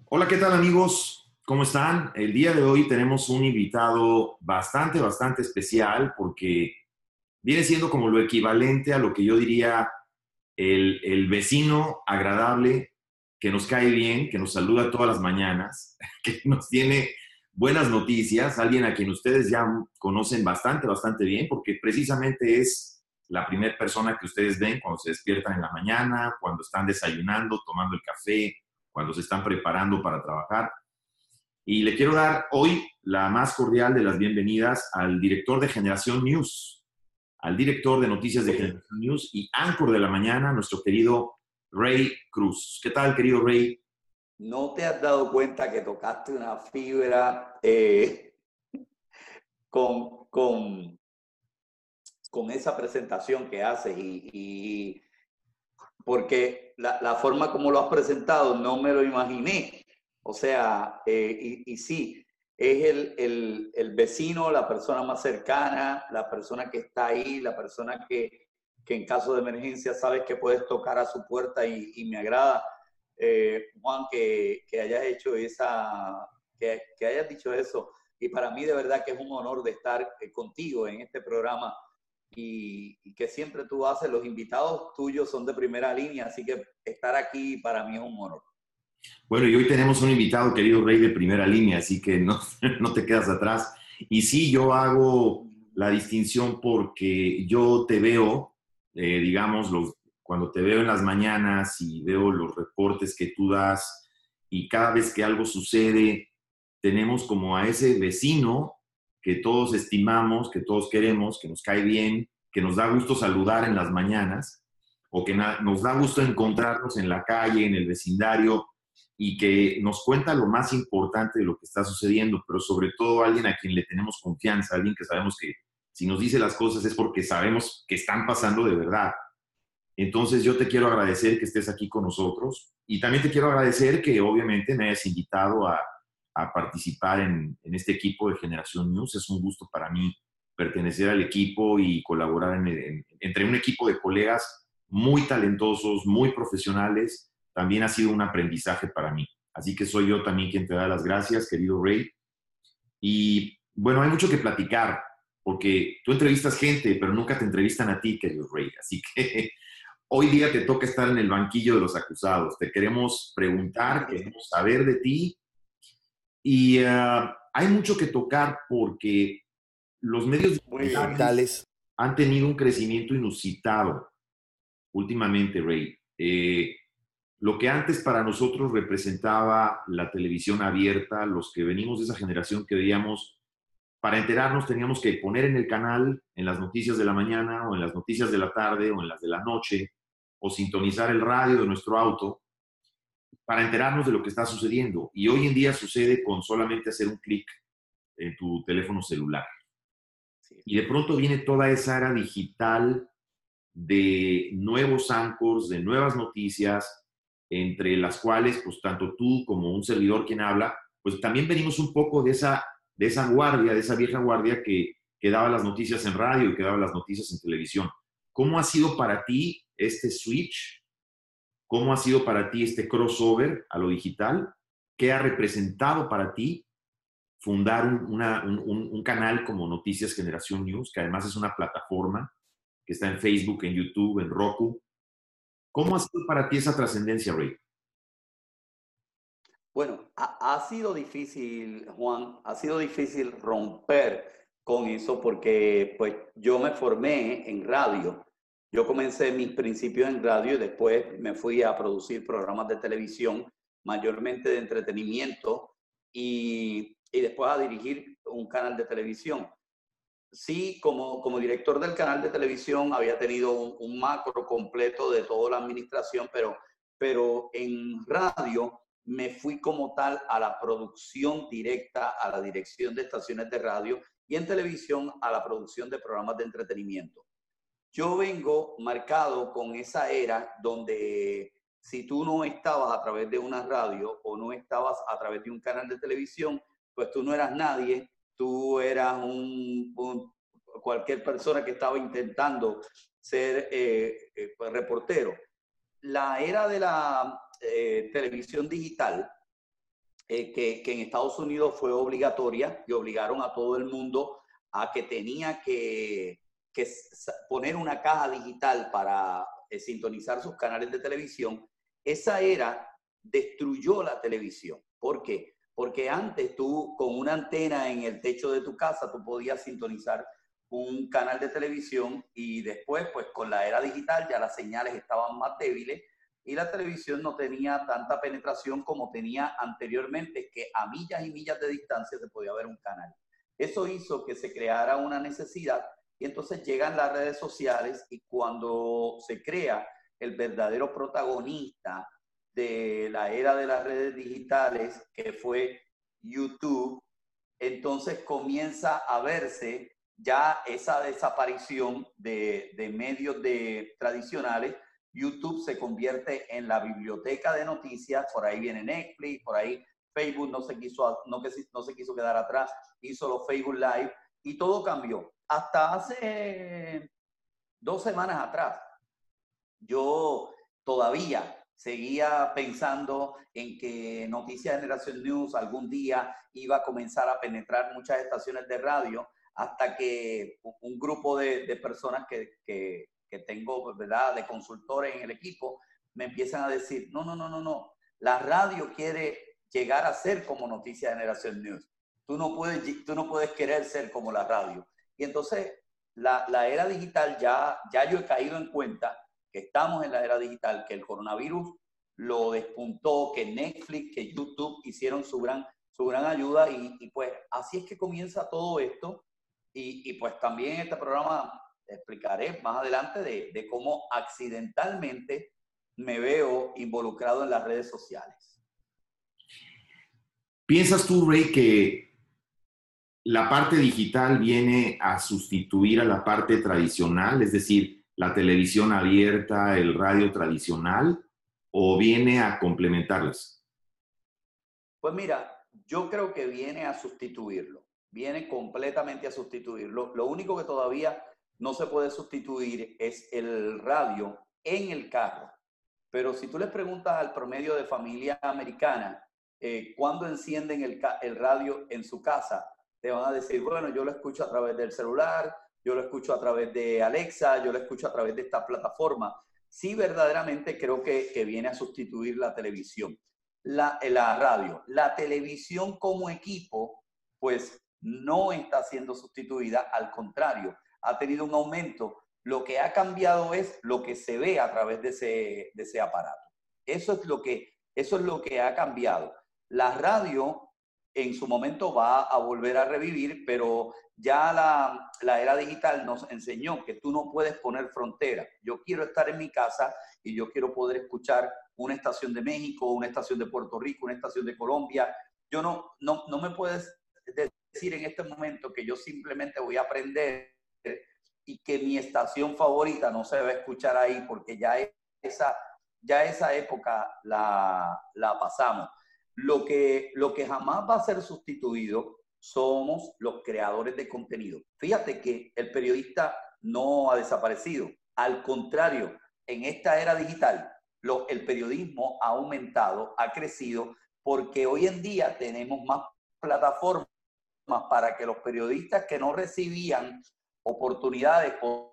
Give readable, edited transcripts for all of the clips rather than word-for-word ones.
Hola, ¿qué tal amigos? ¿Cómo están? El día de hoy tenemos un invitado bastante especial porque viene siendo como lo equivalente a lo que yo diría el vecino agradable que nos cae bien, que nos saluda todas las mañanas, que nos tiene buenas noticias, alguien a quien ustedes ya conocen bastante bien porque precisamente es la primera persona que ustedes ven cuando se despiertan en la mañana, cuando están desayunando, tomando el café, cuando se están preparando para trabajar. Y le quiero dar hoy la más cordial de las bienvenidas al director de Generación News, al director de noticias de Oye, Generación News y anchor de la mañana, nuestro querido Ray Cruz. ¿Qué tal, querido Ray? ¿no te has dado cuenta que tocaste una fibra con, con, con esa presentación que haces? Porque la forma como lo has presentado no me lo imaginé. O sea, y sí, es el vecino, la persona más cercana, la persona que está ahí, la persona que en caso de emergencia sabes que puedes tocar a su puerta y me agrada, Juan, que hayas hecho que hayas dicho eso. Y para mí de verdad que es un honor de estar contigo en este programa y que siempre tú haces, los invitados tuyos son de primera línea, así que estar aquí para mí es un honor. Bueno, y hoy tenemos un invitado, querido Rey, de primera línea, así que no, no te quedas atrás. Y sí, yo hago la distinción porque yo te veo, digamos, cuando te veo en las mañanas y veo los reportes que tú das y cada vez que algo sucede, tenemos como a ese vecino que todos estimamos, que todos queremos, que nos cae bien, que nos da gusto saludar en las mañanas o que nos da gusto encontrarnos en la calle, en el vecindario y que nos cuenta lo más importante de lo que está sucediendo, pero sobre todo alguien a quien le tenemos confianza, alguien que sabemos que si nos dice las cosas es porque sabemos que están pasando de verdad. Entonces yo te quiero agradecer que estés aquí con nosotros y también te quiero agradecer que obviamente me hayas invitado a participar en este equipo de Generación News. Es un gusto para mí pertenecer al equipo y colaborar entre un equipo de colegas muy talentosos, muy profesionales. También ha sido un aprendizaje para mí. Así que soy yo también quien te da las gracias, querido Ray. Y bueno, hay mucho que platicar, porque tú entrevistas gente, pero nunca te entrevistan a ti, querido Ray. Así que hoy día te toca estar en el banquillo de los acusados. Te queremos preguntar, queremos saber de ti y hay mucho que tocar porque los medios Muy bien. digitales han tenido un crecimiento inusitado últimamente, Ray. Lo que antes para nosotros representaba la televisión abierta, los que venimos de esa generación que veíamos, para enterarnos teníamos que poner en el canal, en las noticias de la mañana o en las noticias de la tarde o en las de la noche, o sintonizar el radio de nuestro auto para enterarnos de lo que está sucediendo. Y hoy en día sucede con solamente hacer un clic en tu teléfono celular. Sí. Y de pronto viene toda esa era digital de nuevos anchors, de nuevas noticias, entre las cuales, pues tanto tú como un servidor quien habla, pues también venimos un poco de esa guardia, de esa vieja guardia que daba las noticias en radio y que daba las noticias en televisión. ¿Cómo ha sido para ti este switch? ¿Cómo ha sido para ti este crossover a lo digital? ¿Qué ha representado para ti fundar un canal como Noticias Generación News, que además es una plataforma que está en Facebook, en YouTube, en Roku? ¿Cómo ha sido para ti esa trascendencia, Ray? Bueno, ha sido difícil, Juan, ha sido difícil romper con eso porque pues yo me formé en radio. Yo comencé mis principios en radio y después me fui a producir programas de televisión, mayormente de entretenimiento, y después a dirigir un canal de televisión. Sí, como director del canal de televisión había tenido un macro completo de toda la administración, pero en radio me fui como tal a la producción directa, a la dirección de estaciones de radio y en televisión a la producción de programas de entretenimiento. Yo vengo marcado con esa era donde si tú no estabas a través de una radio o no estabas a través de un canal de televisión, pues tú no eras nadie, tú eras cualquier persona que estaba intentando ser pues, reportero. La era de la televisión digital que en Estados Unidos fue obligatoria y obligaron a todo el mundo a que tenía que poner una caja digital para sintonizar sus canales de televisión. Esa era destruyó la televisión. ¿Por qué? Porque antes tú con una antena en el techo de tu casa tú podías sintonizar un canal de televisión y después pues con la era digital ya las señales estaban más débiles y la televisión no tenía tanta penetración como tenía anteriormente, que a millas y millas de distancia se podía ver un canal. Eso hizo que se creara una necesidad y entonces llegan las redes sociales y cuando se crea el verdadero protagonista de la era de las redes digitales, que fue YouTube, entonces comienza a verse ya esa desaparición de medios tradicionales. YouTube se convierte en la biblioteca de noticias, por ahí viene Netflix, por ahí Facebook no se quiso quedar atrás, hizo los Facebook Live y todo cambió. Hasta hace 2 semanas atrás, yo todavía seguía pensando en que Noticias Generación News algún día iba a comenzar a penetrar muchas estaciones de radio, hasta que un grupo de personas que tengo, ¿verdad?, de consultores en el equipo, me empiezan a decir, no, la radio quiere llegar a ser como Noticias Generación News. Tú no puedes querer ser como la radio. Y entonces, la era digital ya yo he caído en cuenta que estamos en la era digital, que el coronavirus lo despuntó, que Netflix, que YouTube hicieron su gran ayuda y pues así es que comienza todo esto y pues también en este programa explicaré más adelante de cómo accidentalmente me veo involucrado en las redes sociales. ¿Piensas tú, Ray, que la parte digital viene a sustituir a la parte tradicional, es decir, la televisión abierta, el radio tradicional, o viene a complementarlas? Pues mira, yo creo que viene a sustituirlo, viene completamente a sustituirlo. Lo único que todavía no se puede sustituir es el radio en el carro. Pero si tú le preguntas al promedio de familia americana, ¿cuándo encienden el radio en su casa? Te van a decir, bueno, yo lo escucho a través del celular, yo lo escucho a través de Alexa, yo lo escucho a través de esta plataforma. Sí, verdaderamente creo que viene a sustituir la televisión, la radio. La televisión como equipo, pues no está siendo sustituida, al contrario, ha tenido un aumento. Lo que ha cambiado es lo que se ve a través de ese aparato. Eso es lo que ha cambiado. La radio en su momento va a volver a revivir, pero ya la era digital nos enseñó que tú no puedes poner frontera. Yo quiero estar en mi casa y yo quiero poder escuchar una estación de México, una estación de Puerto Rico, una estación de Colombia. Yo no me puedes decir en este momento que yo simplemente voy a aprender y que mi estación favorita no se va a escuchar ahí, porque ya esa época la pasamos. Lo que jamás va a ser sustituido somos los creadores de contenido. Fíjate que el periodista no ha desaparecido. Al contrario, en esta era digital, el periodismo ha aumentado, ha crecido, porque hoy en día tenemos más plataformas para que los periodistas que no recibían oportunidades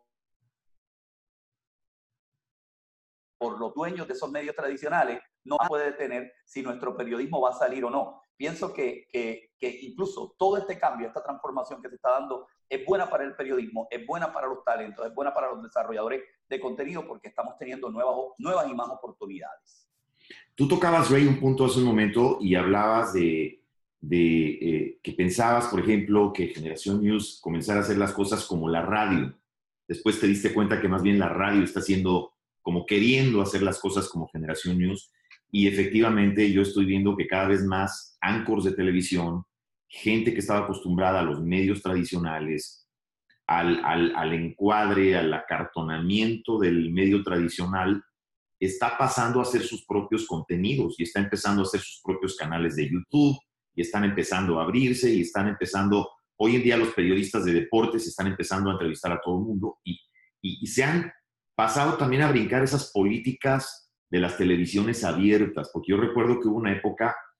por los dueños de esos medios tradicionales, no puede detener si nuestro periodismo va a salir o no. Pienso que incluso todo este cambio, esta transformación que se está dando, es buena para el periodismo, es buena para los talentos, es buena para los desarrolladores de contenido, porque estamos teniendo nuevas y más oportunidades. Tú tocabas, Ray, un punto hace un momento y hablabas de que pensabas, por ejemplo, que Generación News comenzara a hacer las cosas como la radio. Después te diste cuenta que más bien la radio está haciendo, como queriendo hacer las cosas como Generación News. Y efectivamente yo estoy viendo que cada vez más anchors de televisión, gente que estaba acostumbrada a los medios tradicionales, al encuadre, al acartonamiento del medio tradicional, está pasando a hacer sus propios contenidos y está empezando a hacer sus propios canales de YouTube y están empezando a abrirse y están empezando, hoy en día los periodistas de deportes están empezando a entrevistar a todo el mundo y se han pasado también a brincar esas políticas de las televisiones abiertas, porque yo recuerdo que hubo una época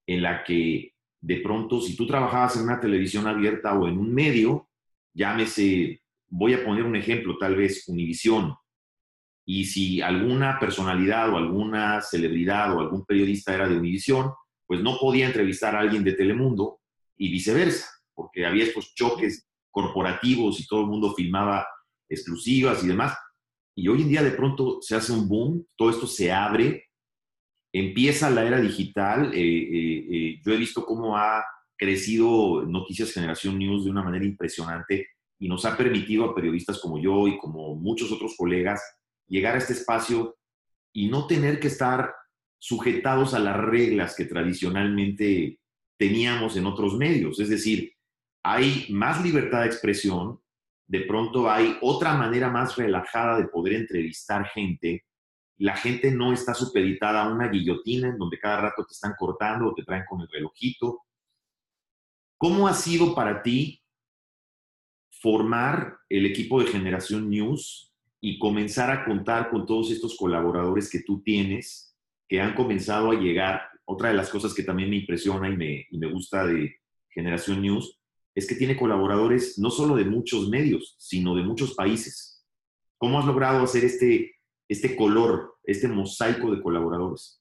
en la que de pronto, si tú trabajabas en una televisión abierta o en un medio, llámese, voy a poner un ejemplo, tal vez Univisión, y si alguna personalidad o alguna celebridad o algún periodista era de Univisión, pues no podía entrevistar a alguien de Telemundo y viceversa, porque había estos choques corporativos y todo el mundo filmaba exclusivas y demás. Y hoy en día de pronto se hace un boom, todo esto se abre, empieza la era digital. Yo he visto cómo ha crecido Noticias Generación News de una manera impresionante y nos ha permitido a periodistas como yo y como muchos otros colegas llegar a este espacio y no tener que estar sujetados a las reglas que tradicionalmente teníamos en otros medios. Es decir, hay más libertad de expresión, de pronto hay otra manera más relajada de poder entrevistar gente. La gente no está supeditada a una guillotina en donde cada rato te están cortando o te traen con el relojito. ¿Cómo ha sido para ti formar el equipo de Generación News y comenzar a contar con todos estos colaboradores que tú tienes, que han comenzado a llegar? Otra de las cosas que también me impresiona y me gusta de Generación News es que tiene colaboradores no solo de muchos medios, sino de muchos países. ¿Cómo has logrado hacer este color, este mosaico de colaboradores?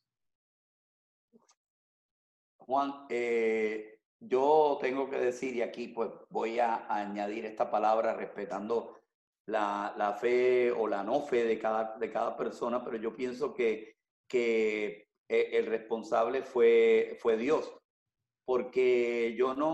Juan, yo tengo que decir, y aquí pues voy a añadir esta palabra respetando la fe o la no fe de cada persona, pero yo pienso que el responsable fue Dios, porque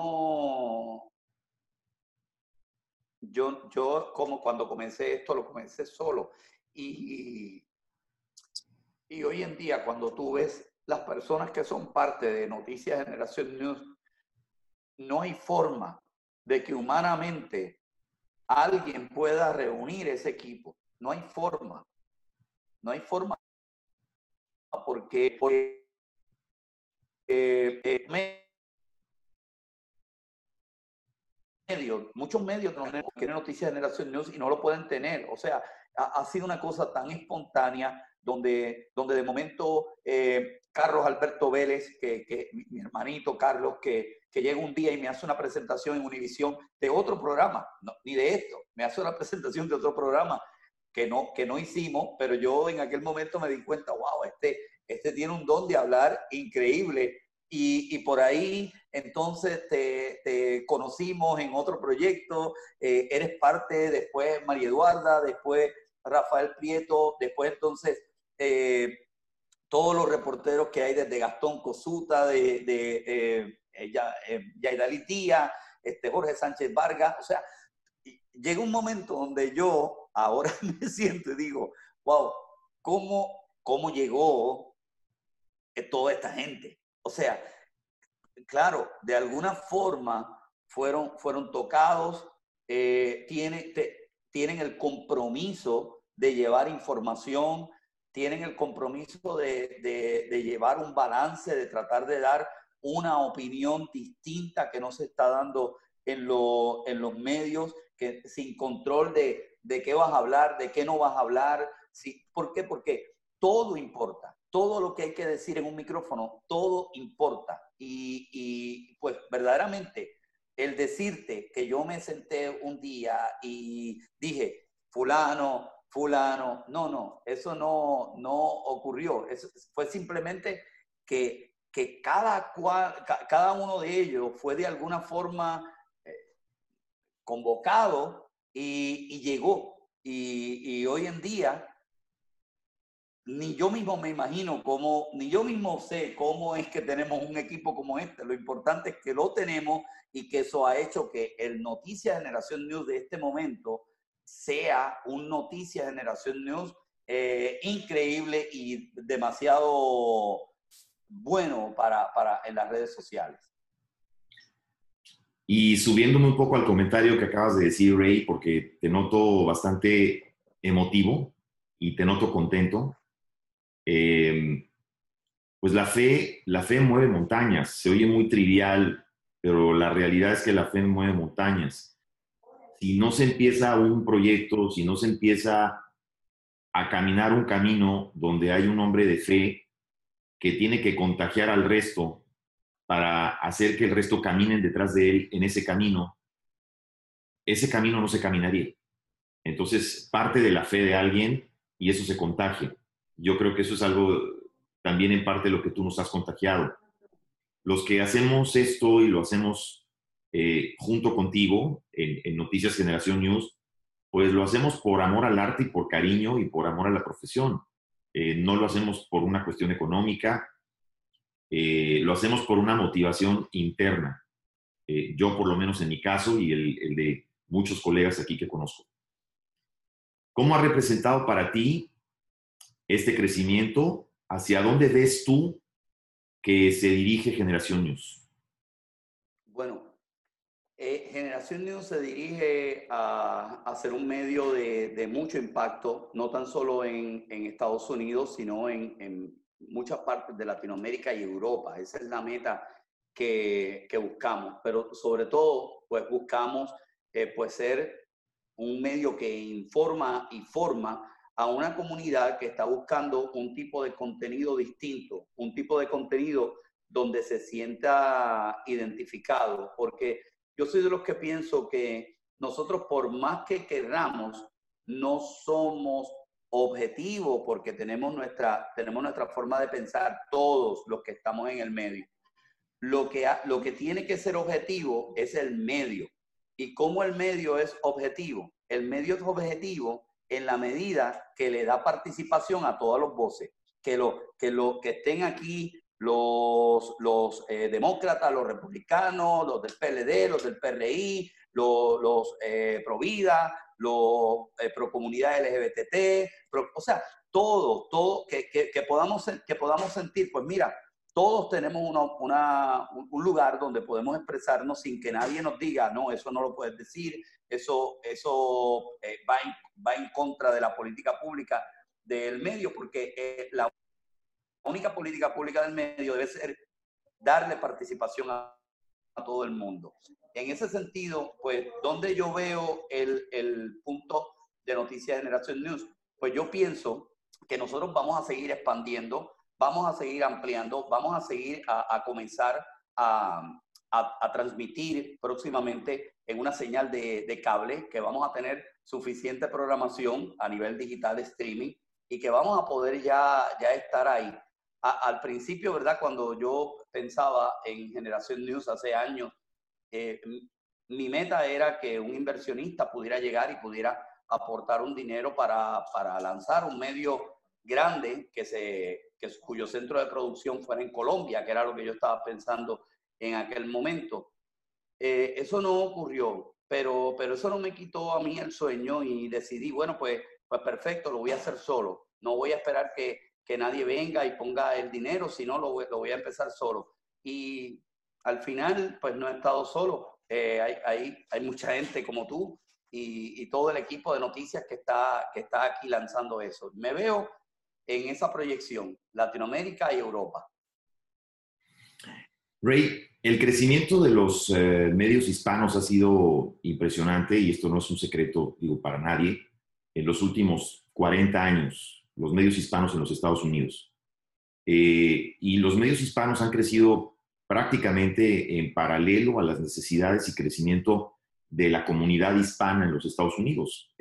yo como cuando comencé esto, lo comencé solo. Y, y hoy en día, cuando tú ves las personas que son parte de Noticias Generación News, no hay forma de que humanamente alguien pueda reunir ese equipo. No hay forma. No hay forma porque muchos medios no tienen Noticias de Generación News y no lo pueden tener. O sea, ha sido una cosa tan espontánea donde de momento Carlos Alberto Vélez, mi hermanito Carlos, que llega un día y me hace una presentación en Univisión de otro programa, no, ni de esto, me hace una presentación de otro programa que no hicimos, pero yo en aquel momento me di cuenta, wow, este tiene un don de hablar increíble. Y por ahí entonces te conocimos en otro proyecto, eres parte, después María Eduarda, después Rafael Prieto, después entonces todos los reporteros que hay desde Gastón Cosuta, Yaidalí Díaz, Jorge Sánchez Vargas. O sea, llega un momento donde yo ahora me siento y digo, wow, ¿cómo llegó toda esta gente? O sea, claro, de alguna forma fueron tocados, tienen el compromiso de llevar información, tienen el compromiso de llevar un balance, de tratar de dar una opinión distinta que no se está dando en los medios, que sin control de qué vas a hablar, de qué no vas a hablar. Sí, ¿por qué? Porque todo importa. Todo lo que hay que decir en un micrófono, todo importa. Y pues verdaderamente el decirte que yo me senté un día y dije, fulano, no, eso no ocurrió. Eso fue simplemente que cada uno de ellos fue de alguna forma convocado y llegó. Y hoy en día ni yo mismo me imagino cómo, ni yo mismo sé cómo es que tenemos un equipo como este. Lo importante es que lo tenemos y que eso ha hecho que el Noticias Generación News de este momento sea un Noticias Generación News increíble y demasiado bueno para en las redes sociales. Y subiéndome un poco al comentario que acabas de decir, Ray, porque te noto bastante emotivo y te noto contento. Pues la fe mueve montañas. Se oye muy trivial, pero la realidad es que la fe mueve montañas. Si no se empieza un proyecto, si no se empieza a caminar un camino donde hay un hombre de fe que tiene que contagiar al resto para hacer que el resto caminen detrás de él en ese camino no se caminaría. Entonces, parte de la fe de alguien y eso se contagia. Yo creo que eso es algo también en parte de lo que tú nos has contagiado. Los que hacemos esto y lo hacemos junto contigo en Noticias Generación News, pues lo hacemos por amor al arte y por cariño y por amor a la profesión. No lo hacemos por una cuestión económica, lo hacemos por una motivación interna. Yo, por lo menos en mi caso, y el de muchos colegas aquí que conozco. ¿Cómo ha representado para ti este crecimiento? ¿Hacia dónde ves tú que se dirige Generación News? Bueno, Generación News se dirige a ser un medio de mucho impacto, no tan solo en Estados Unidos, sino en muchas partes de Latinoamérica y Europa. Esa es la meta que buscamos, pero sobre todo, pues buscamos pues ser un medio que informa y forma a una comunidad que está buscando un tipo de contenido distinto, un tipo de contenido donde se sienta identificado, porque yo soy de los que pienso que nosotros, por más que queramos, no somos objetivos porque tenemos nuestra forma de pensar todos los que estamos en el medio. Lo que tiene que ser objetivo es el medio. ¿Y cómo el medio es objetivo? El medio es objetivo en la medida que le da participación a todas las voces. Que estén aquí los demócratas, los republicanos, los del PLD, los del PRI, los pro vida, los pro comunidad LGBT, o sea, todo que podamos sentir, pues mira, todos tenemos un lugar donde podemos expresarnos sin que nadie nos diga, no, eso no lo puedes decir, eso va en contra de la política pública del medio, porque la única política pública del medio debe ser darle participación a todo el mundo. En ese sentido, pues, donde yo veo el punto de Noticias Generación News, pues yo pienso que nosotros vamos a seguir expandiendo, vamos a seguir ampliando, vamos a seguir a comenzar a transmitir próximamente en una señal de cable, que vamos a tener suficiente programación a nivel digital de streaming y que vamos a poder ya estar ahí. Al principio, ¿verdad? Cuando yo pensaba en Generación News hace años, mi meta era que un inversionista pudiera llegar y pudiera aportar un dinero para lanzar un medio grande cuyo centro de producción fuera en Colombia, que era lo que yo estaba pensando en aquel momento. Eso no ocurrió, pero eso no me quitó a mí el sueño y decidí, bueno, pues perfecto, lo voy a hacer solo. No voy a esperar que nadie venga y ponga el dinero, sino lo voy a empezar solo. Y al final, pues no he estado solo. Hay mucha gente como tú y todo el equipo de noticias que está aquí lanzando eso. Me veo en esa proyección, Latinoamérica y Europa. Ray, el crecimiento de los medios hispanos ha sido impresionante y esto no es un secreto, digo, para nadie. En los últimos 40 años, los medios hispanos en los Estados Unidos. Y los medios hispanos han crecido prácticamente en paralelo a las necesidades y crecimiento de la comunidad hispana en los Estados Unidos.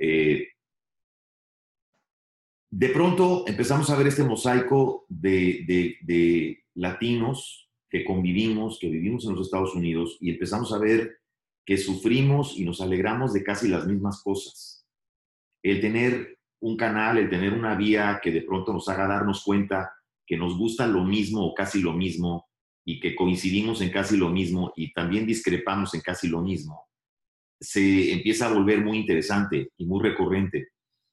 De pronto empezamos a ver este mosaico de latinos que convivimos, que vivimos en los Estados Unidos y empezamos a ver que sufrimos y nos alegramos de casi las mismas cosas. El tener un canal, el tener una vía que de pronto nos haga darnos cuenta que nos gusta lo mismo o casi lo mismo y que coincidimos en casi lo mismo y también discrepamos en casi lo mismo, se empieza a volver muy interesante y muy recurrente.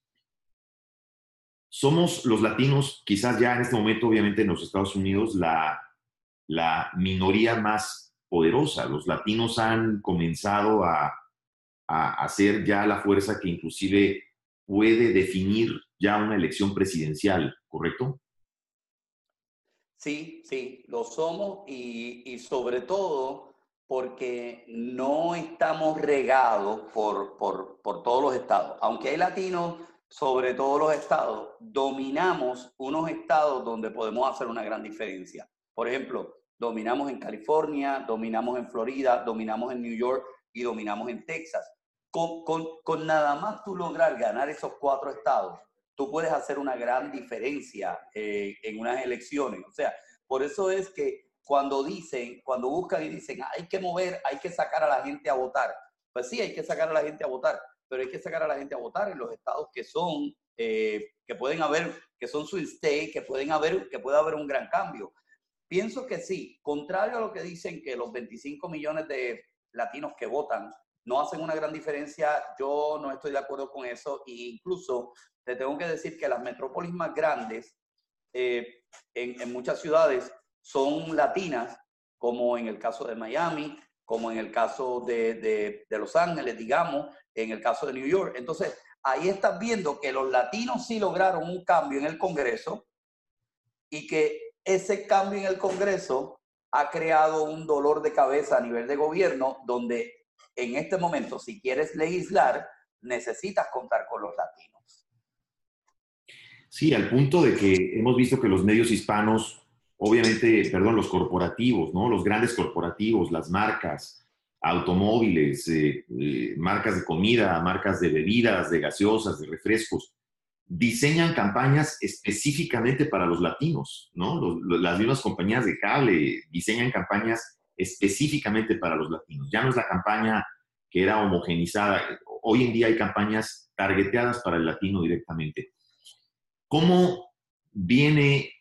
Somos los latinos, quizás ya en este momento, obviamente en los Estados Unidos, la minoría más poderosa. Los latinos han comenzado a ser ya la fuerza que inclusive puede definir ya una elección presidencial, ¿correcto? Sí, lo somos y sobre todo porque no estamos regados por todos los estados. Aunque hay latinos sobre todos los estados, dominamos unos estados donde podemos hacer una gran diferencia. Por ejemplo, dominamos en California, dominamos en Florida, dominamos en New York y dominamos en Texas. Con nada más tú lograr ganar esos 4 estados, tú puedes hacer una gran diferencia en unas elecciones. O sea, por eso es que cuando buscan y dicen, hay que mover, hay que sacar a la gente a votar. Pues sí, hay que sacar a la gente a votar, pero hay que sacar a la gente a votar en los estados que son, que pueden haber, que son swing state, que puede haber un gran cambio. Pienso que sí, contrario a lo que dicen que los 25 millones de latinos que votan no hacen una gran diferencia, yo no estoy de acuerdo con eso. E incluso te tengo que decir que las metrópolis más grandes en muchas ciudades son latinas, como en el caso de Miami, como en el caso de Los Ángeles, digamos, en el caso de New York. Entonces, ahí estás viendo que los latinos sí lograron un cambio en el Congreso y que ese cambio en el Congreso ha creado un dolor de cabeza a nivel de gobierno, donde en este momento, si quieres legislar, necesitas contar con los latinos. Sí, al punto de que hemos visto que los medios hispanos, obviamente, perdón, los corporativos, ¿no? Los grandes corporativos, las marcas, automóviles, marcas de comida, marcas de bebidas, de gaseosas, de refrescos, diseñan campañas específicamente para los latinos, ¿no? Las mismas compañías de cable diseñan campañas específicamente para los latinos. Ya no es la campaña que era homogenizada. Hoy en día hay campañas targeteadas para el latino directamente. ¿Cómo viene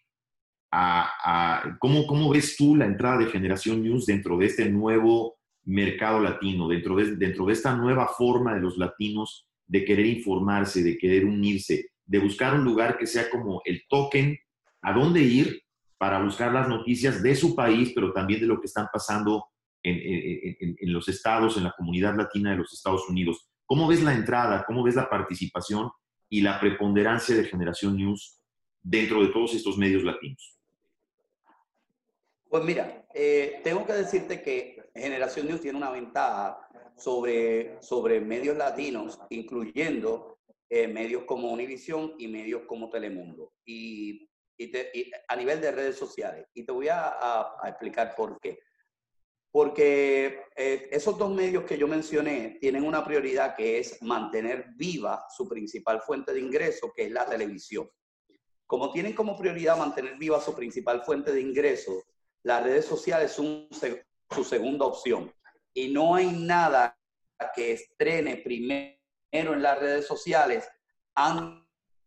cómo ves tú la entrada de Generación News dentro de este nuevo mercado latino, dentro de esta nueva forma de los latinos de querer informarse, de querer unirse, de buscar un lugar que sea como el token a dónde ir para buscar las noticias de su país, pero también de lo que están pasando en los estados, en la comunidad latina de los Estados Unidos? ¿Cómo ves la entrada? ¿Cómo ves la participación y la preponderancia de Generación News dentro de todos estos medios latinos? Pues mira, tengo que decirte que Generación News tiene una ventaja sobre medios latinos, incluyendo medios como Univision y medios como Telemundo, y a nivel de redes sociales. Y te voy a explicar por qué. Porque esos 2 medios que yo mencioné tienen una prioridad, que es mantener viva su principal fuente de ingreso, que es la televisión. Como tienen como prioridad mantener viva su principal fuente de ingreso, las redes sociales son su segunda opción. Y no hay nada que estrene primero en las redes sociales antes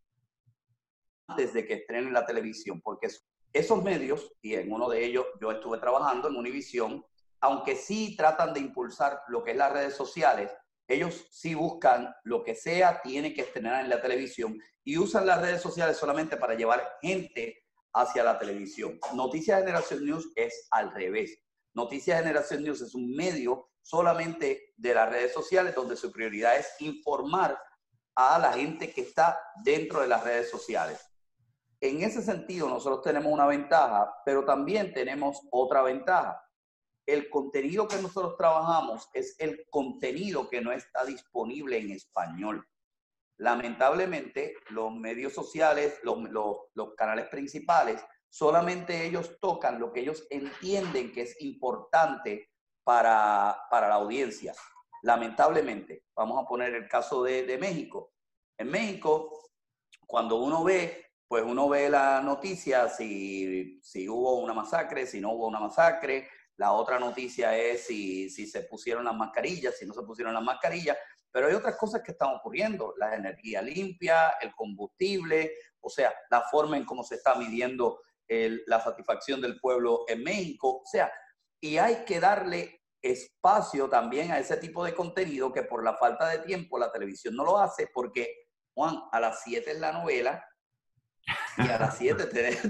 de que estrenen la televisión, porque esos medios, y en uno de ellos yo estuve trabajando en Univision, aunque sí tratan de impulsar lo que es las redes sociales, ellos sí buscan lo que sea, tiene que estrenar en la televisión, y usan las redes sociales solamente para llevar gente hacia la televisión. Noticias Generación News es al revés. Noticias Generación News es un medio solamente de las redes sociales, donde su prioridad es informar a la gente que está dentro de las redes sociales. En ese sentido, nosotros tenemos una ventaja, pero también tenemos otra ventaja. El contenido que nosotros trabajamos es el contenido que no está disponible en español. Lamentablemente, los medios sociales, los canales principales, solamente ellos tocan lo que ellos entienden que es importante para la audiencia. Lamentablemente, vamos a poner el caso de México. En México, cuando uno ve la noticia, si hubo una masacre, si no hubo una masacre. La otra noticia es si se pusieron las mascarillas, si no se pusieron las mascarillas. Pero hay otras cosas que están ocurriendo: la energía limpia, el combustible, o sea, la forma en cómo se está midiendo la satisfacción del pueblo en México. O sea, y hay que darle espacio también a ese tipo de contenido, que por la falta de tiempo la televisión no lo hace, porque, Juan, a las 7 es la novela, y a las 7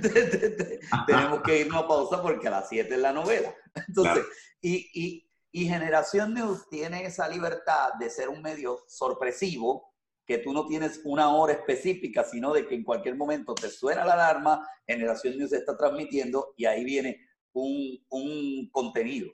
tenemos que irnos a pausa porque a las 7 es la novela. Entonces, Claro. y Generación News tiene esa libertad de ser un medio sorpresivo, que tú no tienes una hora específica, sino de que en cualquier momento te suena la alarma, Generación News está transmitiendo y ahí viene un contenido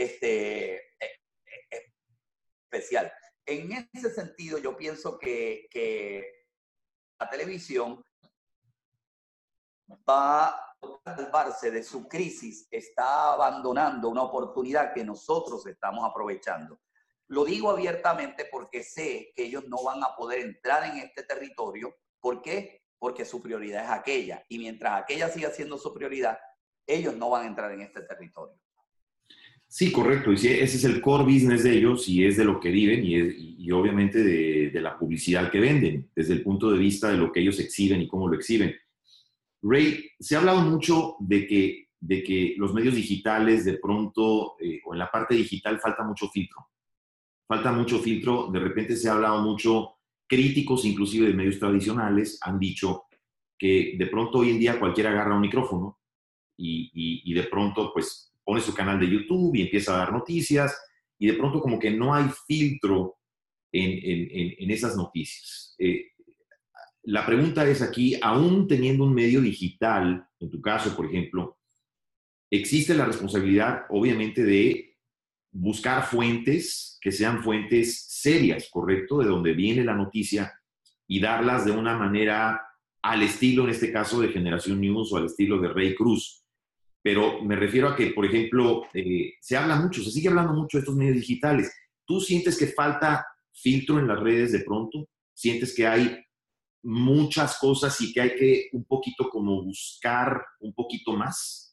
especial. En ese sentido, yo pienso que la televisión va salvarse de su crisis, está abandonando una oportunidad que nosotros estamos aprovechando. Lo digo abiertamente porque sé que ellos no van a poder entrar en este territorio. ¿Por qué? Porque su prioridad es aquella. Y mientras aquella siga siendo su prioridad, ellos no van a entrar en este territorio. Sí, correcto. Y sí, ese es el core business de ellos y es de lo que viven y obviamente de la publicidad que venden, desde el punto de vista de lo que ellos exhiben y cómo lo exhiben. Ray, se ha hablado mucho de que los medios digitales de pronto, o en la parte digital, falta mucho filtro. Falta mucho filtro. De repente se ha hablado mucho, críticos inclusive de medios tradicionales han dicho que de pronto hoy en día cualquiera agarra un micrófono y de pronto pues pone su canal de YouTube y empieza a dar noticias y de pronto como que no hay filtro en esas noticias. La pregunta es aquí, aún teniendo un medio digital, en tu caso, por ejemplo, existe la responsabilidad, obviamente, de buscar fuentes que sean fuentes serias, ¿correcto? De donde viene la noticia y darlas de una manera al estilo, en este caso, de Generación News o al estilo de Ray Cruz. Pero me refiero a que, por ejemplo, se habla mucho, se sigue hablando mucho de estos medios digitales. ¿Tú sientes que falta filtro en las redes de pronto? ¿Sientes que hay muchas cosas y que hay que un poquito como buscar un poquito más?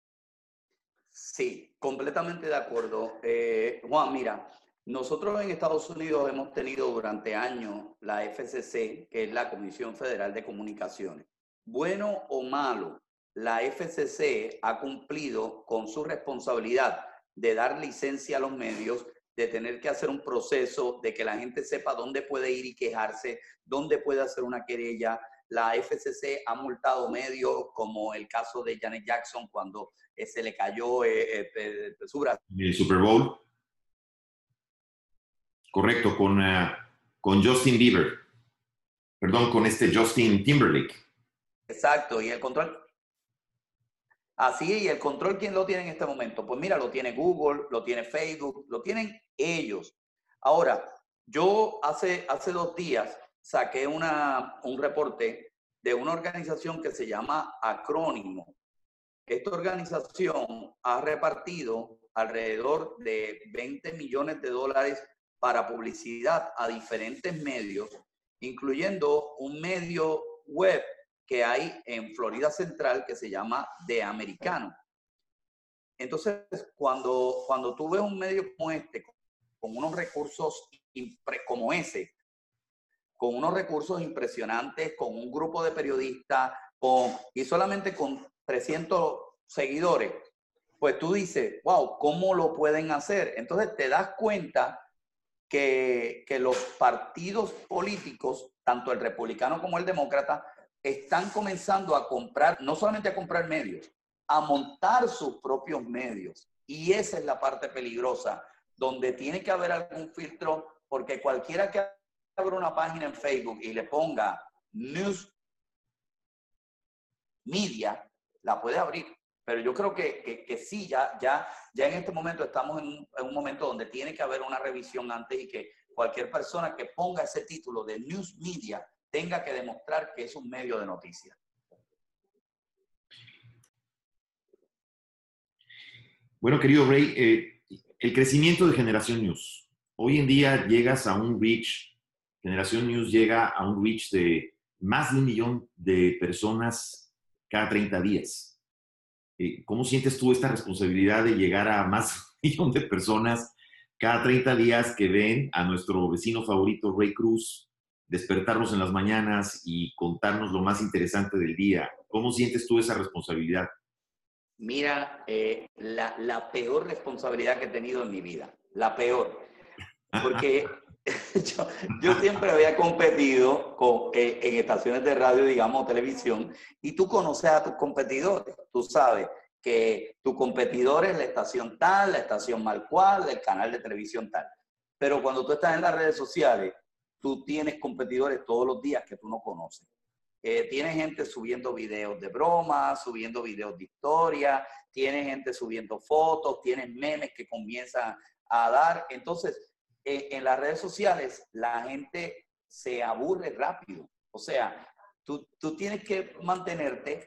Sí, completamente de acuerdo. Juan, mira, nosotros en Estados Unidos hemos tenido durante años la FCC, que es la Comisión Federal de Comunicaciones. Bueno o malo, la FCC ha cumplido con su responsabilidad de dar licencia a los medios, de tener que hacer un proceso, de que la gente sepa dónde puede ir y quejarse, dónde puede hacer una querella. La FCC ha multado medios, como el caso de Janet Jackson cuando se le cayó su brazo. El Super Bowl. Correcto, con Justin Bieber. Perdón, con este Justin Timberlake. Exacto, y el control. Así, y el control, ¿quién lo tiene en este momento? Pues mira, lo tiene Google, lo tiene Facebook, lo tienen ellos. Ahora, yo hace 2 días saqué un reporte de una organización que se llama Acrónimo. Esta organización ha repartido alrededor de $20 millones para publicidad a diferentes medios, incluyendo un medio web que hay en Florida Central que se llama The Americano. Entonces, cuando tú ves un medio como este, con unos recursos como ese, con unos recursos impresionantes, con un grupo de periodistas, y solamente con 300 seguidores, pues tú dices, wow, ¿cómo lo pueden hacer? Entonces te das cuenta que los partidos políticos, tanto el republicano como el demócrata, están comenzando a comprar, no solamente a comprar medios, a montar sus propios medios. Y esa es la parte peligrosa, donde tiene que haber algún filtro, porque cualquiera que abra una página en Facebook y le ponga News Media, la puede abrir. Pero yo creo que sí, ya en este momento estamos en un momento donde tiene que haber una revisión antes y que cualquier persona que ponga ese título de News Media tenga que demostrar que es un medio de noticias. Bueno, querido Ray, el crecimiento de Generación News. Hoy en día llegas a un reach, Generación News llega a un reach de más de 1 millón de personas cada 30 días. ¿Cómo sientes tú esta responsabilidad de llegar a más de 1 millón de personas cada 30 días que ven a nuestro vecino favorito, Ray Cruz, despertarnos en las mañanas y contarnos lo más interesante del día? ¿Cómo sientes tú esa responsabilidad? Mira, la peor responsabilidad que he tenido en mi vida, la peor, porque yo siempre había competido en estaciones de radio, digamos, televisión, y tú conoces a tus competidores, tú sabes que tu competidor es la estación tal, la estación mal cual, el canal de televisión tal. Pero cuando tú estás en las redes sociales, tú tienes competidores todos los días que tú no conoces. Tiene gente subiendo videos de broma, subiendo videos de historia, tiene gente subiendo fotos, tiene memes que comienzan a dar. Entonces, en las redes sociales la gente se aburre rápido. O sea, tú tienes que mantenerte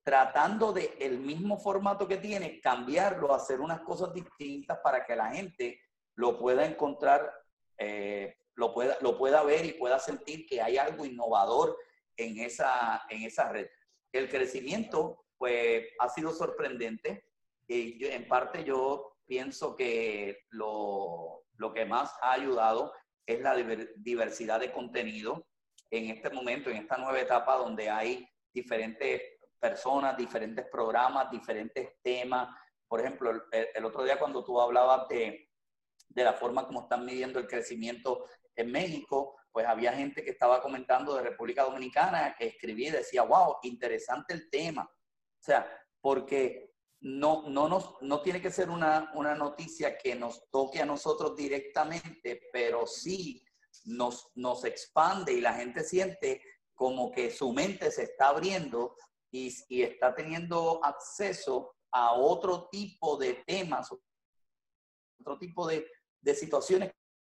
tratando de el mismo formato que tiene, cambiarlo, hacer unas cosas distintas para que la gente lo pueda encontrar, lo pueda ver y pueda sentir que hay algo innovador en esa red. El crecimiento, pues, ha sido sorprendente. Y en parte yo pienso que lo que más ha ayudado es la diversidad de contenido en este momento, en esta nueva etapa donde hay diferentes personas, diferentes programas, diferentes temas. Por ejemplo, el otro día cuando tú hablabas de la forma como están midiendo el crecimiento en México, pues había gente que estaba comentando de República Dominicana, que escribía y decía, wow, interesante el tema. O sea, porque no tiene que ser una noticia que nos toque a nosotros directamente, pero sí nos expande y la gente siente como que su mente se está abriendo y está teniendo acceso a otro tipo de temas, otro tipo de situaciones.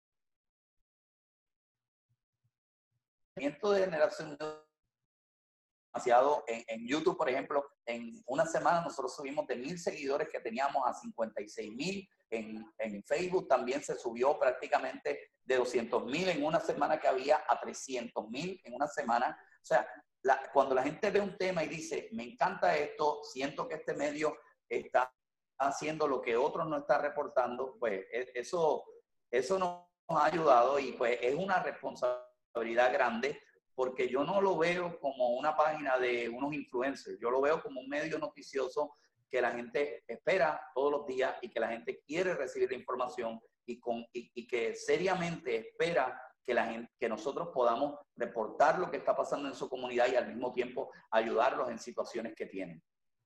De generación demasiado en YouTube, por ejemplo, en una semana nosotros subimos de 1,000 seguidores que teníamos a 56,000. En Facebook también se subió prácticamente de 200,000 en una semana que había a 300,000 en una semana. O sea, cuando la gente ve un tema y dice, me encanta esto, siento que este medio está haciendo lo que otros no están reportando, pues eso nos ha ayudado y pues es una responsabilidad grande, porque yo no lo veo como una página de unos influencers, yo lo veo como un medio noticioso que la gente espera todos los días y que la gente quiere recibir la información y que seriamente espera que nosotros podamos reportar lo que está pasando en su comunidad y al mismo tiempo ayudarlos en situaciones que tienen.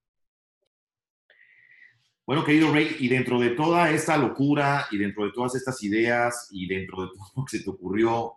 Bueno, querido Ray, y dentro de toda esta locura y dentro de todas estas ideas y dentro de todo lo que se te ocurrió,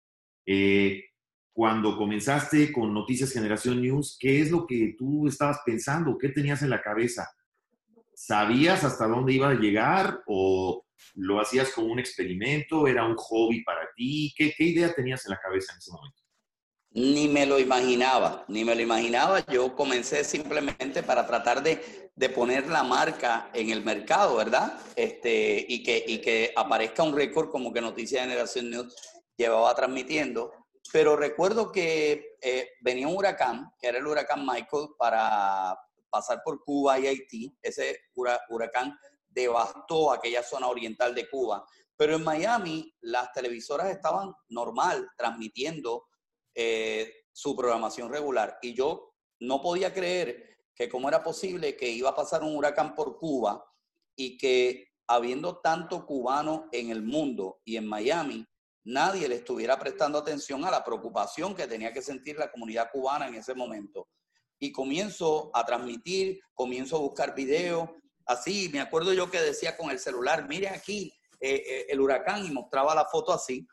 cuando comenzaste con Noticias Generación News, ¿qué es lo que tú estabas pensando? ¿Qué tenías en la cabeza? ¿Sabías hasta dónde iba a llegar o lo hacías como un experimento? ¿Era un hobby para ti? ¿Qué idea tenías en la cabeza en ese momento? Ni me lo imaginaba. Yo comencé simplemente para tratar de poner la marca en el mercado, ¿verdad? Y que aparezca un récord como que Noticias de Generación News llevaba transmitiendo. Pero recuerdo que venía un huracán, que era el huracán Michael, para pasar por Cuba y Haití. Ese huracán devastó aquella zona oriental de Cuba. Pero en Miami las televisoras estaban normal, transmitiendo su programación regular. Y yo no podía creer que cómo era posible que iba a pasar un huracán por Cuba y que habiendo tanto cubano en el mundo y en Miami, nadie le estuviera prestando atención a la preocupación que tenía que sentir la comunidad cubana en ese momento. Y comienzo a transmitir, comienzo a buscar videos. Así, me acuerdo yo que decía con el celular, mire aquí el huracán, y mostraba la foto así.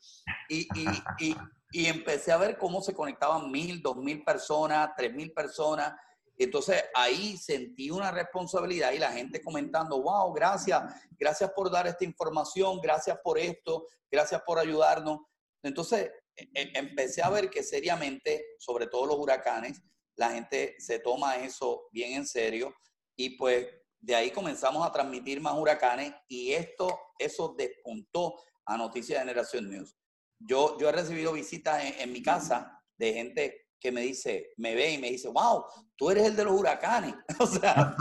Y empecé a ver cómo se conectaban 1,000, 2,000 personas, 3,000 personas. Entonces ahí sentí una responsabilidad y la gente comentando, wow, gracias por dar esta información, gracias por esto, gracias por ayudarnos. Entonces empecé a ver que seriamente, sobre todo los huracanes, la gente se toma eso bien en serio y pues de ahí comenzamos a transmitir más huracanes y eso despuntó a Noticias de Generación News. Yo he recibido visitas en mi casa de gente que me ve y me dice, wow, tú eres el de los huracanes. O sea,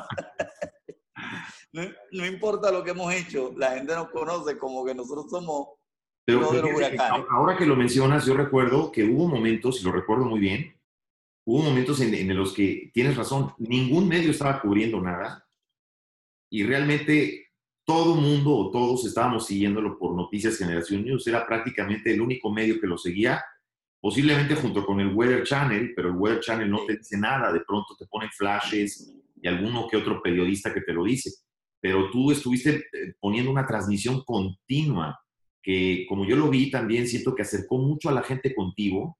no importa lo que hemos hecho, la gente nos conoce como que nosotros somos uno de los huracanes. Ahora que lo mencionas, yo recuerdo que hubo momentos, y lo recuerdo muy bien, hubo momentos en los que, tienes razón, ningún medio estaba cubriendo nada y realmente todo mundo o todos estábamos siguiéndolo por Noticias Generación News. Era prácticamente el único medio que lo seguía, posiblemente junto con el Weather Channel, pero el Weather Channel no te dice nada. De pronto te ponen flashes y alguno que otro periodista que te lo dice. Pero tú estuviste poniendo una transmisión continua que, como yo lo vi, también siento que acercó mucho a la gente contigo.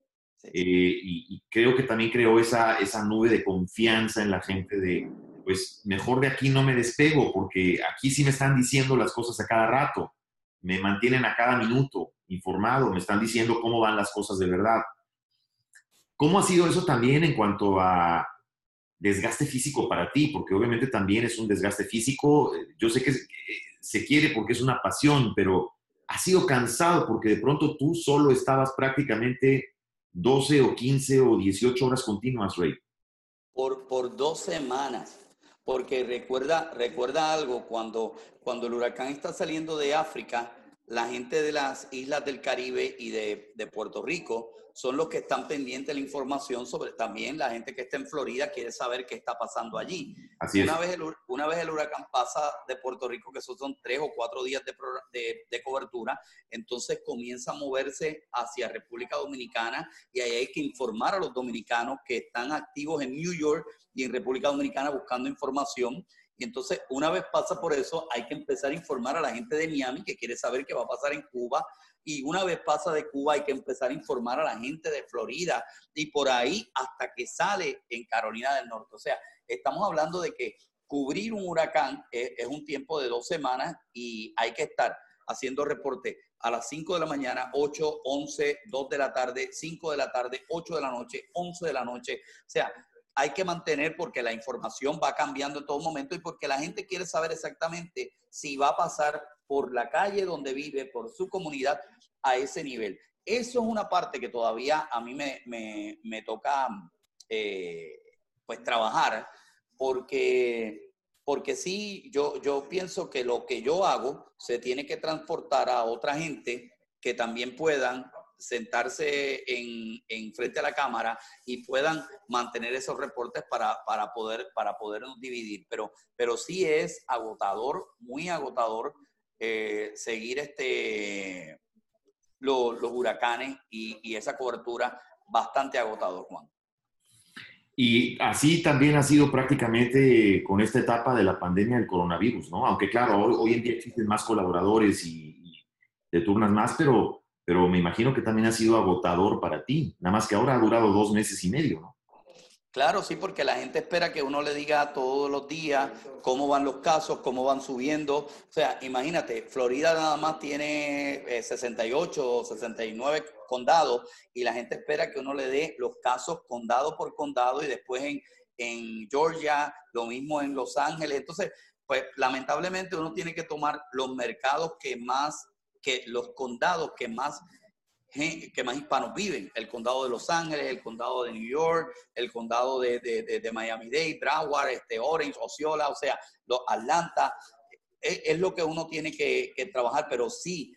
Y creo que también creó esa nube de confianza en la gente de, pues mejor de aquí no me despego, porque aquí sí me están diciendo las cosas a cada rato, me mantienen a cada minuto informado, me están diciendo cómo van las cosas de verdad. ¿Cómo ha sido eso también en cuanto a desgaste físico para ti, porque obviamente también es un desgaste físico. Yo sé que se quiere porque es una pasión, pero ha sido cansado porque de pronto tú solo estabas prácticamente 12 o 15 o 18 horas continuas, Ray. Por 2 semanas. Porque recuerda algo, cuando el huracán está saliendo de África, la gente de las islas del Caribe y de Puerto Rico son los que están pendientes de la información sobre también la gente que está en Florida quiere saber qué está pasando allí. Así es. Una vez el huracán pasa de Puerto Rico, que esos son 3 o 4 días de cobertura, entonces comienza a moverse hacia República Dominicana y ahí hay que informar a los dominicanos que están activos en New York y en República Dominicana buscando información. Y entonces, una vez pasa por eso, hay que empezar a informar a la gente de Miami que quiere saber qué va a pasar en Cuba. Y una vez pasa de Cuba, hay que empezar a informar a la gente de Florida y por ahí hasta que sale en Carolina del Norte. O sea, estamos hablando de que cubrir un huracán es un tiempo de 2 semanas y hay que estar haciendo reporte a las 5 de la mañana, 8, 11, 2 de la tarde, 5 de la tarde, 8 de la noche, 11 de la noche. O sea, hay que mantener porque la información va cambiando en todo momento y porque la gente quiere saber exactamente si va a pasar por la calle donde vive, por su comunidad, a ese nivel. Eso es una parte que todavía a mí me toca pues trabajar porque sí, yo pienso que lo que yo hago se tiene que transportar a otra gente que también puedan sentarse en frente a la cámara y puedan mantener esos reportes para podernos dividir. Pero sí es agotador, muy agotador seguir los huracanes y esa cobertura bastante agotador, Juan. Y así también ha sido prácticamente con esta etapa de la pandemia del coronavirus, ¿no? Aunque claro, hoy en día existen más colaboradores y te turnas más, pero me imagino que también ha sido agotador para ti. Nada más que ahora ha durado 2 meses y medio, ¿no? Claro, sí, porque la gente espera que uno le diga todos los días cómo van los casos, cómo van subiendo. O sea, imagínate, Florida nada más tiene 68 o 69 condados y la gente espera que uno le dé los casos condado por condado y después en Georgia, lo mismo en Los Ángeles. Entonces, pues lamentablemente uno tiene que tomar los mercados los condados que más hispanos viven, el condado de Los Ángeles, el condado de New York, el condado de Miami-Dade, Broward, Orange, Osceola, o sea, Atlanta, es lo que uno tiene que trabajar, pero sí,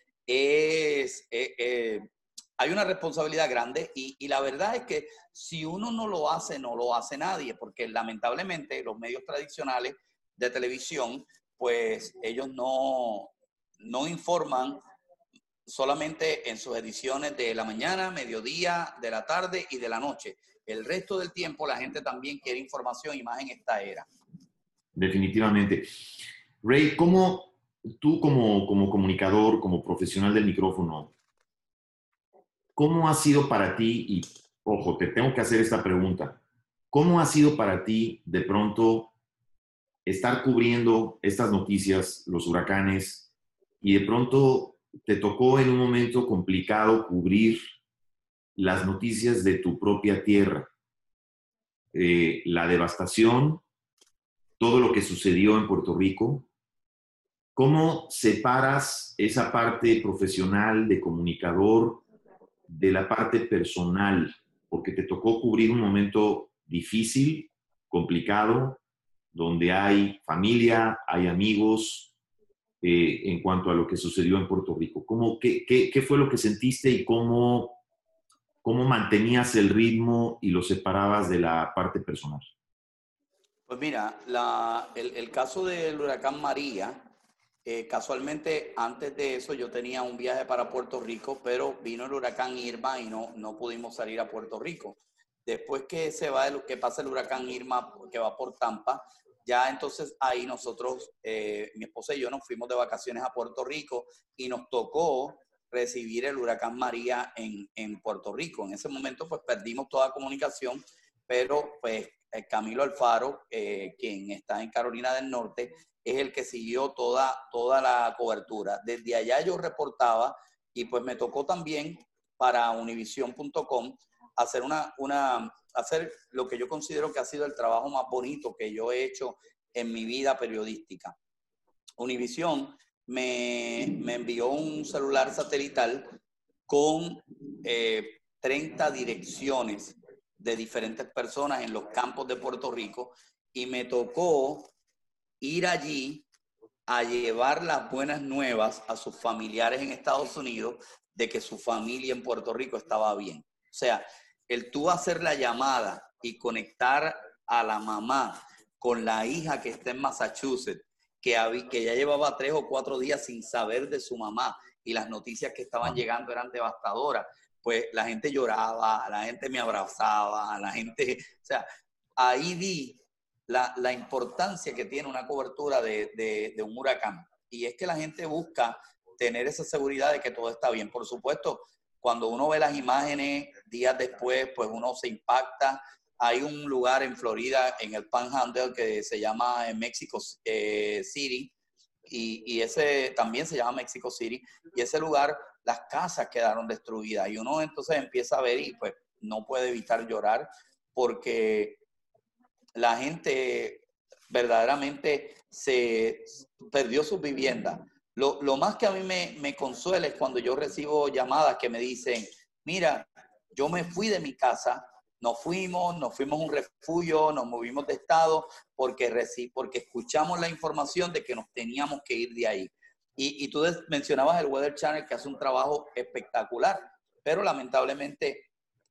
hay una responsabilidad grande y la verdad es que si uno no lo hace, no lo hace nadie, porque lamentablemente los medios tradicionales de televisión, pues ellos no informan solamente en sus ediciones de la mañana, mediodía, de la tarde y de la noche. El resto del tiempo la gente también quiere información y más en esta era. Definitivamente. Ray, ¿cómo tú como comunicador, como profesional del micrófono, cómo ha sido para ti, y ojo, te tengo que hacer esta pregunta, ¿cómo ha sido para ti de pronto estar cubriendo estas noticias, los huracanes, y de pronto te tocó en un momento complicado cubrir las noticias de tu propia tierra, la devastación, todo lo que sucedió en Puerto Rico? ¿Cómo separas esa parte profesional de comunicador de la parte personal? Porque te tocó cubrir un momento difícil, complicado, donde hay familia, hay amigos, en cuanto a lo que sucedió en Puerto Rico. ¿Qué fue lo que sentiste y cómo mantenías el ritmo y lo separabas de la parte personal? Pues mira, el caso del huracán María, casualmente antes de eso yo tenía un viaje para Puerto Rico, pero vino el huracán Irma y no pudimos salir a Puerto Rico. Después que pasa el huracán Irma, que va por Tampa, ya entonces ahí nosotros, mi esposa y yo nos fuimos de vacaciones a Puerto Rico y nos tocó recibir el huracán María en Puerto Rico. En ese momento pues perdimos toda comunicación, pero pues Camilo Alfaro, quien está en Carolina del Norte, es el que siguió toda la cobertura. Desde allá yo reportaba y pues me tocó también para univision.com hacer lo que yo considero que ha sido el trabajo más bonito que yo he hecho en mi vida periodística. Univision me envió un celular satelital con 30 direcciones de diferentes personas en los campos de Puerto Rico y me tocó ir allí a llevar las buenas nuevas a sus familiares en Estados Unidos de que su familia en Puerto Rico estaba bien. O sea, el tú hacer la llamada y conectar a la mamá con la hija que está en Massachusetts, que ya llevaba 3 o 4 días sin saber de su mamá y las noticias que estaban llegando eran devastadoras, pues la gente lloraba, la gente me abrazaba, la gente, o sea, ahí vi la importancia que tiene una cobertura de un huracán. Y es que la gente busca tener esa seguridad de que todo está bien. Por supuesto, cuando uno ve las imágenes días después, pues uno se impacta. Hay un lugar en Florida, en el Panhandle, que se llama Mexico City, y ese también se llama Mexico City, y ese lugar, las casas quedaron destruidas, y uno entonces empieza a ver y pues no puede evitar llorar, porque la gente verdaderamente se perdió sus viviendas. Lo más que a mí me consuela es cuando yo recibo llamadas que me dicen, mira, yo me fui de mi casa, nos fuimos a un refugio, nos movimos de estado porque escuchamos la información de que nos teníamos que ir de ahí. Y tú mencionabas el Weather Channel, que hace un trabajo espectacular, pero lamentablemente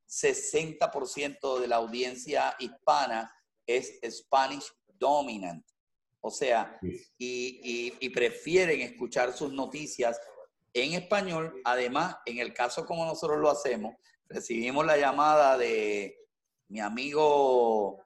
60% de la audiencia hispana es Spanish dominant. O sea, y prefieren escuchar sus noticias en español. Además, en el caso como nosotros lo hacemos, recibimos la llamada de mi amigo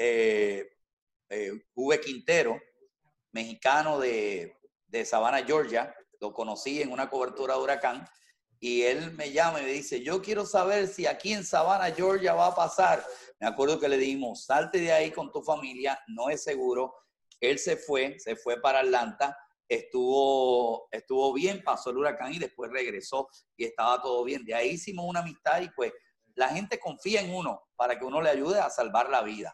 V. Quintero, mexicano de Savannah, Georgia. Lo conocí en una cobertura de huracán. Y él me llama y me dice, yo quiero saber si aquí en Savannah, Georgia va a pasar. Me acuerdo que le dijimos, salte de ahí con tu familia, no es seguro. Él se fue para Atlanta, estuvo bien, pasó el huracán y después regresó y estaba todo bien. De ahí hicimos una amistad y pues la gente confía en uno para que uno le ayude a salvar la vida.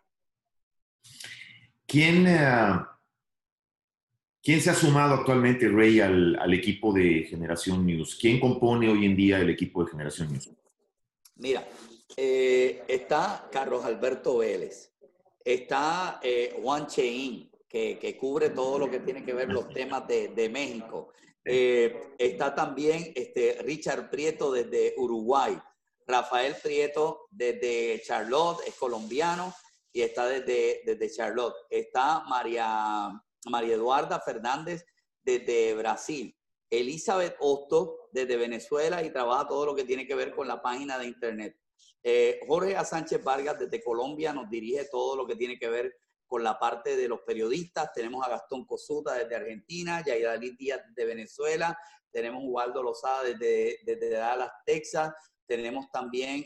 ¿Quién se ha sumado actualmente, Ray, al equipo de Generación News? ¿Quién compone hoy en día el equipo de Generación News? Mira, está Carlos Alberto Vélez, está Juan Cheín, que cubre todo lo que tiene que ver los temas de México. Está también Richard Prieto desde Uruguay, Rafael Prieto desde Charlotte, es colombiano y está desde Charlotte. Está María Eduarda Fernández desde Brasil. Elizabeth Hosto desde Venezuela y trabaja todo lo que tiene que ver con la página de internet. Jorge A. Sánchez Vargas desde Colombia nos dirige todo lo que tiene que ver con la parte de los periodistas. Tenemos a Gastón Cosuta desde Argentina, Yaidalí Díaz desde Venezuela, tenemos a Ubaldo Lozada desde Dallas, Texas, tenemos también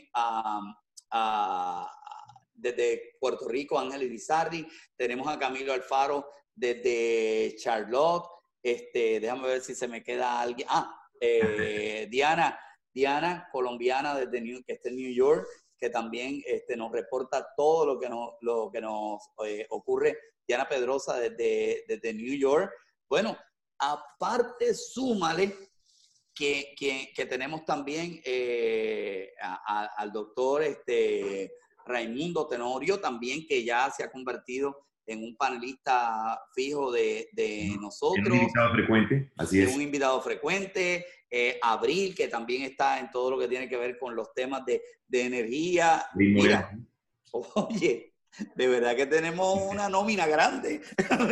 desde Puerto Rico, Ángel Irizarry, tenemos a Camilo Alfaro desde Charlotte. Déjame ver si se me queda alguien. Diana, colombiana que está en New York, que también nos reporta todo lo que nos ocurre. Diana Pedrosa desde New York. Bueno, aparte, súmale que tenemos también al doctor Raimundo Tenorio, también, que ya se ha convertido en un panelista fijo de nosotros. Un invitado frecuente, así es. Un invitado frecuente. Abril, que también está en todo lo que tiene que ver con los temas de energía. Mira, oye, de verdad que tenemos una nómina grande.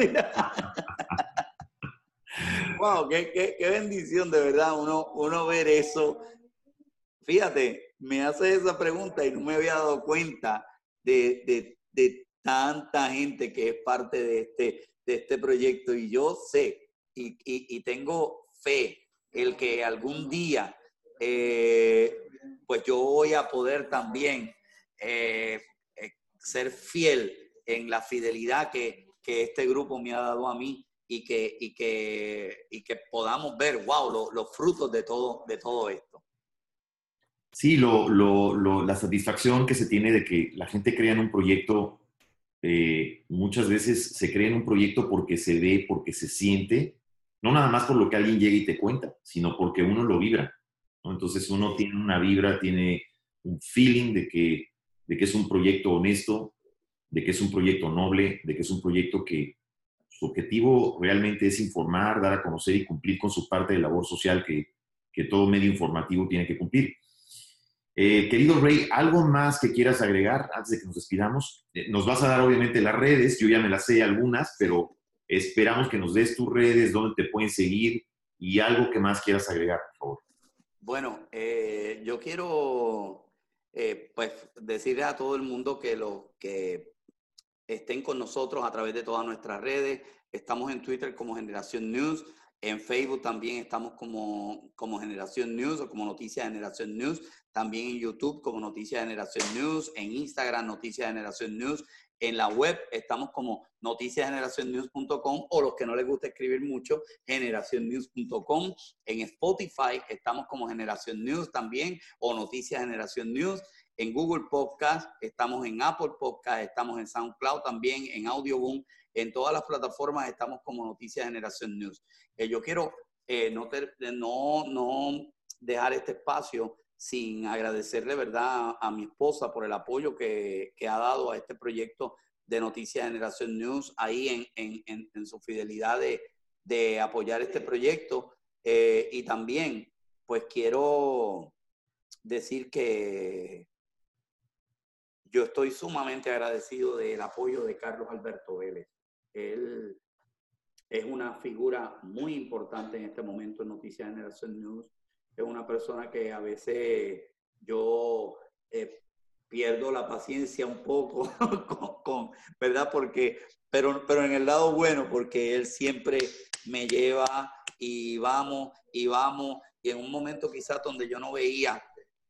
Wow, qué bendición, de verdad, uno ver eso. Fíjate, me haces esa pregunta y no me había dado cuenta de tanta gente que es parte de este proyecto, y yo sé y tengo fe el que algún día pues yo voy a poder también ser fiel en la fidelidad que este grupo me ha dado a mí, y que podamos ver, wow, los frutos de todo esto. Sí, la satisfacción que se tiene de que la gente crea en un proyecto, muchas veces se crea en un proyecto porque se ve, porque se siente, no nada más por lo que alguien llega y te cuenta, sino porque uno lo vibra, ¿no? Entonces uno Sí, tiene una vibra, tiene un feeling de que es un proyecto honesto, de que es un proyecto noble, de que es un proyecto que su objetivo realmente es informar, dar a conocer y cumplir con su parte de labor social que todo medio informativo tiene que cumplir. Querido Ray, ¿algo más que quieras agregar antes de que nos despidamos? Nos vas a dar obviamente las redes, yo ya me las sé algunas, sí. pero esperamos que nos des tus redes, dónde te pueden seguir y algo que más quieras agregar, por favor. Bueno, yo quiero pues decirle a todo el mundo que los que estén con nosotros a través de todas nuestras redes. Estamos en Twitter como Generación News, en Facebook también estamos como Generación News o como Noticias Generación News, también en YouTube como Noticias Generación News, en Instagram Noticias Generación News, en la web estamos como noticiasgeneracionnews.com o los que no les gusta escribir mucho, generacionnews.com. En Spotify estamos como Generación News también o Noticias Generación News. En Google Podcast, estamos en Apple Podcast, estamos en SoundCloud también, en Audioboom, en todas las plataformas estamos como Noticias Generación News. Yo quiero no dejar este espacio sin agradecerle, ¿verdad?, a mi esposa por el apoyo que ha dado a este proyecto de Noticias Generación News, ahí en su fidelidad de apoyar este proyecto. Y también, pues quiero decir que yo estoy sumamente agradecido del apoyo de Carlos Alberto Vélez. Él es una figura muy importante en este momento en Noticias Generación News. Es una persona que a veces yo pierdo la paciencia un poco ¿verdad? Pero en el lado bueno, porque él siempre me lleva y vamos, y vamos, y en un momento quizás donde yo no veía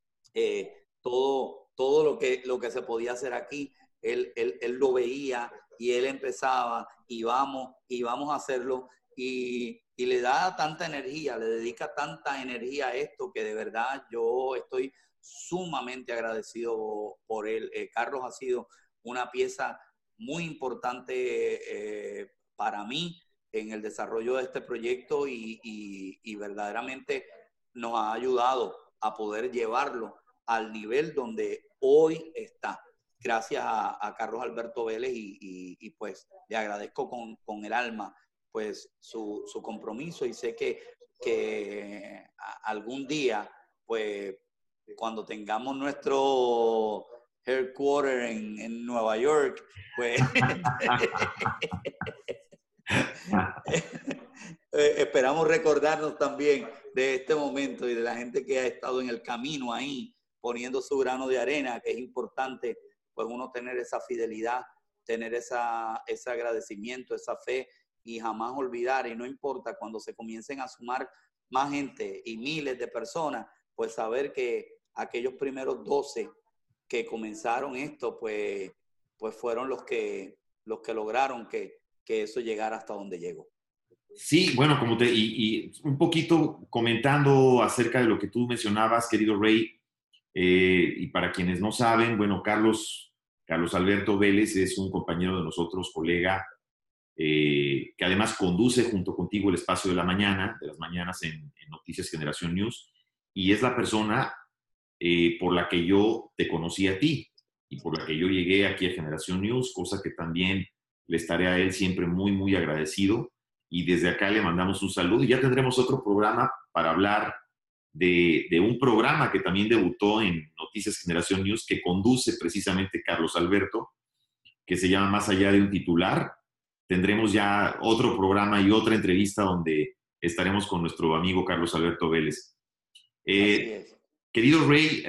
todo lo que se podía hacer aquí, él lo veía y él empezaba y vamos a hacerlo y le da tanta energía, le dedica tanta energía a esto que de verdad yo estoy sumamente agradecido por él. Carlos ha sido una pieza muy importante para mí en el desarrollo de este proyecto y verdaderamente nos ha ayudado a poder llevarlo al nivel donde hoy está. Gracias a Carlos Alberto Vélez y pues le agradezco con el alma pues su compromiso y sé que algún día pues cuando tengamos nuestro headquarter en Nueva York, pues esperamos recordarnos también de este momento y de la gente que ha estado en el camino ahí, poniendo su grano de arena, que es importante, pues uno tener esa fidelidad, tener ese agradecimiento, esa fe y jamás olvidar, y no importa cuando se comiencen a sumar más gente y miles de personas, pues saber que aquellos primeros 12 que comenzaron esto, pues fueron los que lograron que eso llegara hasta donde llegó. Sí, bueno, y un poquito comentando acerca de lo que tú mencionabas, querido Ray, y para quienes no saben, bueno, Carlos Alberto Vélez es un compañero de nosotros, colega, que además conduce junto contigo el espacio de la mañana, de las mañanas en Noticias Generación News, y es la persona por la que yo te conocí a ti y por la que yo llegué aquí a Generación News, cosa que también le estaré a él siempre muy, muy agradecido. Y desde acá le mandamos un saludo y ya tendremos otro programa para hablar de un programa que también debutó en Noticias Generación News que conduce precisamente Carlos Alberto, que se llama Más allá de un titular. Tendremos ya otro programa y otra entrevista donde estaremos con nuestro amigo Carlos Alberto Vélez. Así es. Querido Ray,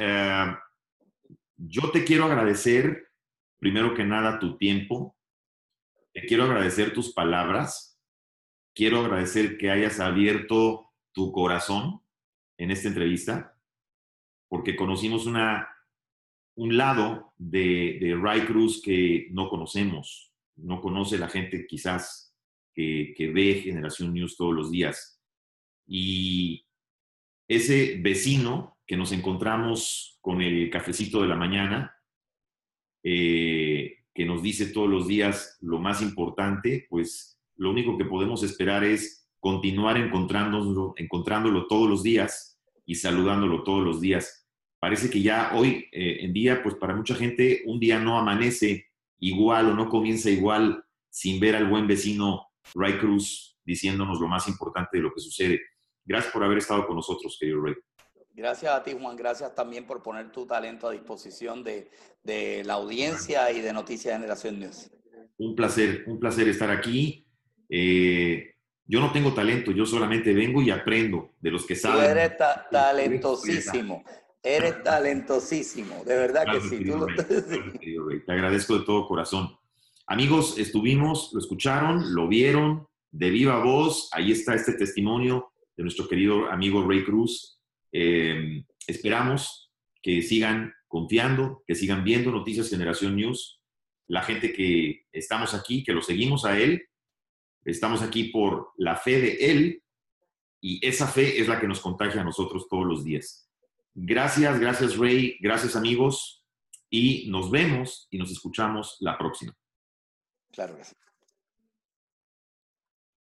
yo te quiero agradecer, primero que nada, tu tiempo. Te quiero agradecer tus palabras. Quiero agradecer que hayas abierto tu corazón en esta entrevista, porque conocimos un lado de Ray Cruz que no conocemos. No conoce la gente quizás que ve Generación News todos los días. Y ese vecino que nos encontramos con el cafecito de la mañana, que nos dice todos los días lo más importante, pues lo único que podemos esperar es continuar encontrándolo todos los días y saludándolo todos los días. Parece que ya hoy en día, pues para mucha gente, un día no amanece igual o no comienza igual sin ver al buen vecino Ray Cruz diciéndonos lo más importante de lo que sucede. Gracias por haber estado con nosotros, querido Ray. Gracias a ti, Juan. Gracias también por poner tu talento a disposición de la audiencia y de Noticias Generación News. Un placer estar aquí. Yo no tengo talento, yo solamente vengo y aprendo de los que saben. Tú eres talentosísimo. Eres talentosísimo, de verdad que sí. Te agradezco de todo corazón. Amigos, lo escucharon, lo vieron de viva voz. Ahí está este testimonio de nuestro querido amigo Ray Cruz. Esperamos que sigan confiando, que sigan viendo Noticias Generación News. La gente que estamos aquí, que lo seguimos a él, estamos aquí por la fe de él y esa fe es la que nos contagia a nosotros todos los días. Gracias Ray, gracias amigos y nos vemos y nos escuchamos la próxima. Claro que sí.